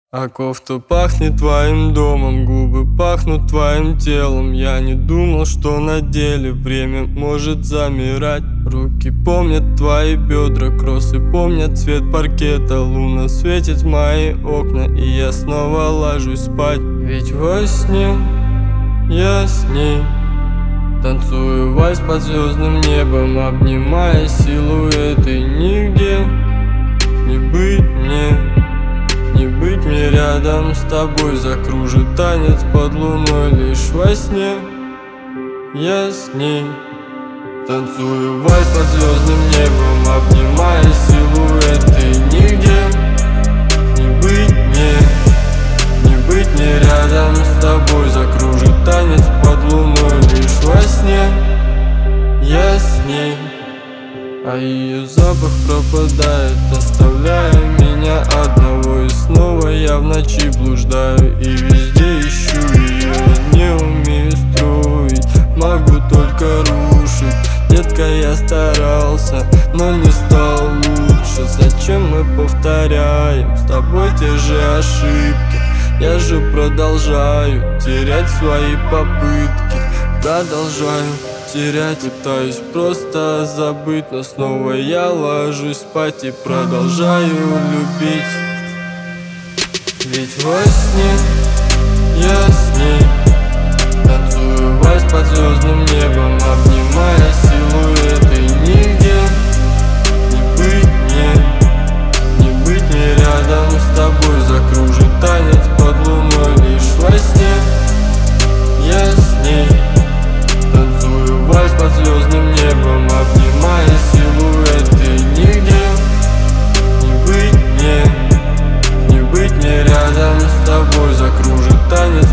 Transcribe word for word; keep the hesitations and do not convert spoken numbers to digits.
А кофта пахнет твоим домом, губы пахнут твоим телом. Я не думал, что на деле время может замирать. Руки помнят твои бедра, кроссы помнят цвет паркета. Луна светит в мои окна, и я снова ложусь спать. Ведь во сне я с ней танцую вальс под звездным небом, обнимая силуэты. Нигде не быть мне, не быть мне рядом с тобой. Закружит танец под луной лишь во сне. Я с ней танцую вальс под звездным небом, обнимая силуэты. Нигде не быть мне, не быть мне рядом с тобой. Закружит танец под луной лишь во сне. Я с ней, а ее запах пропадает, оставляя меня одного. И снова я в ночи блуждаю и везде ищу ее. Не умею строить, могу только рушить. Детка, я старался, но не стал лучше. Зачем мы повторяем с тобой те же ошибки? Я же продолжаю терять свои попытки. Продолжаю терять, пытаюсь просто забыть, но снова я ложусь спать и продолжаю любить. Ведь во сне я с ней танцую вальс под звездным небом, обнимая силуэты. Нигде не быть мне, не быть мне рядом с тобой. Закружит танец под луной лишь во сне. Я с ней танцую вальс под звездным небом, обнимая силуэты. Нигде не быть мне, не быть мне рядом с тобой. Закружит танец